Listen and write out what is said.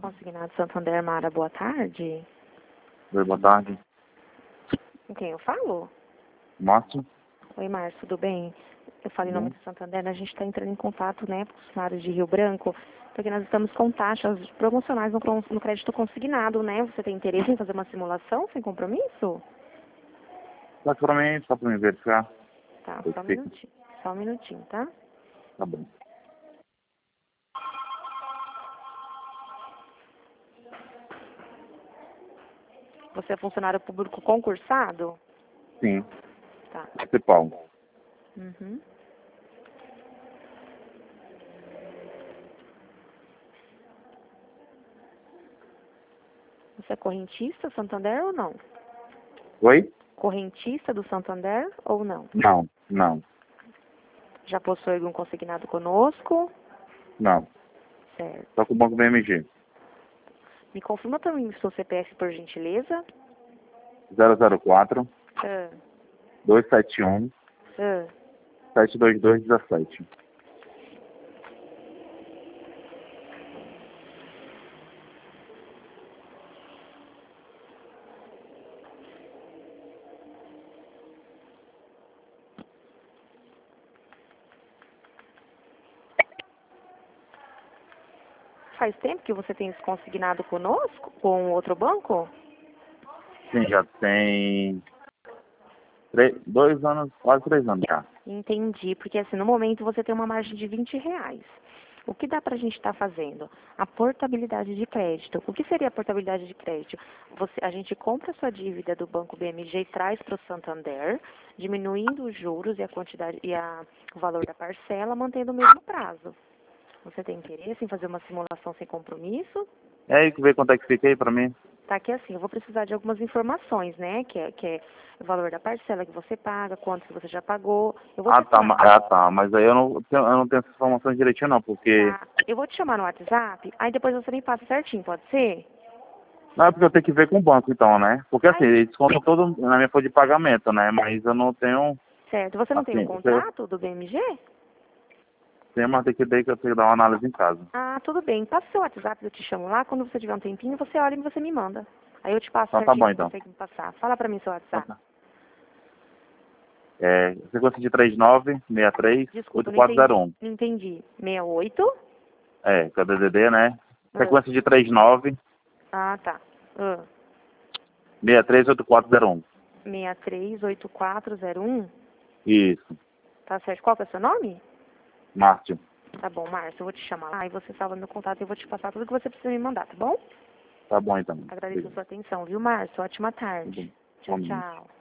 Consignado Santander, Mara, boa tarde. Oi, boa tarde. Com quem eu falo? Márcio? Oi, Márcio, tudo bem? Eu falo em nome do Santander, a gente está entrando em contato, né, com os funcionários de Rio Branco, porque nós estamos com taxas promocionais no crédito consignado, né? Você tem interesse em fazer uma simulação sem compromisso? Só pra mim verificar. Tá, Eu só um fico. minutinho. Só um minutinho, tá? Tá bom. Você é funcionário público concursado? Sim. Tá. Principal. Uhum. Você é correntista Santander ou não? Oi? Correntista do Santander ou não? Não, não, Já possui algum consignado conosco? não. Certo. Só com o Banco BMG. Me confirma para mim o seu CPF, por gentileza? 004 Ah, 271 ah. 72217. Faz tempo que você tem esse consignado conosco, com outro banco? Sim, já tem 2 anos, quase 3 anos já. Entendi, porque assim, no momento você tem uma margem de R$ 20. O que dá para a gente estar fazendo? A portabilidade de crédito. O que seria a portabilidade de crédito? A gente compra a sua dívida do Banco BMG e traz para o Santander, diminuindo os juros e a quantidade o valor da parcela, mantendo o mesmo prazo. Você tem interesse em fazer uma simulação sem compromisso? E aí, vê quanto é que fica aí pra mim? Tá aqui assim, eu vou precisar de algumas informações, né? Que é o valor da parcela que você paga, quanto que você já pagou. Eu vou te Tá, mas aí eu não tenho essas informações direitinho não, porque... tá, eu vou te chamar no WhatsApp, aí depois você me passa certinho, pode ser? Não, é porque eu tenho que ver com o banco então, né? Porque assim, Ai. eles contam todo na minha folha de pagamento, né? Mas eu não tenho, Certo. Você não tem um assim, contrato do BMG? mas tem que ter que eu tenho que dar uma análise em casa. Ah, tudo bem. Passa o seu WhatsApp, eu te chamo lá. Quando você tiver um tempinho, você olha e você me manda. Aí eu te passo Então tá certinho bom o que então. você tem que me passar. Fala pra mim seu Então WhatsApp. tá. Sequência de 3963 Desculpa, não entendi. 8401. Não entendi. 68? Que é o DDD, né? Ah, Sequência de 39 tá. 638401. 638401? Isso. Tá certo. Qual que é o seu nome? Márcio. Tá bom, Márcio. Eu vou te chamar lá e você salva meu contato e eu vou te passar tudo que você precisa me mandar, tá bom? Tá bom então. Agradeço a Obrigado. sua atenção, viu, Márcio? Ótima Tá bom. tarde. Tchau, Vamos. tchau.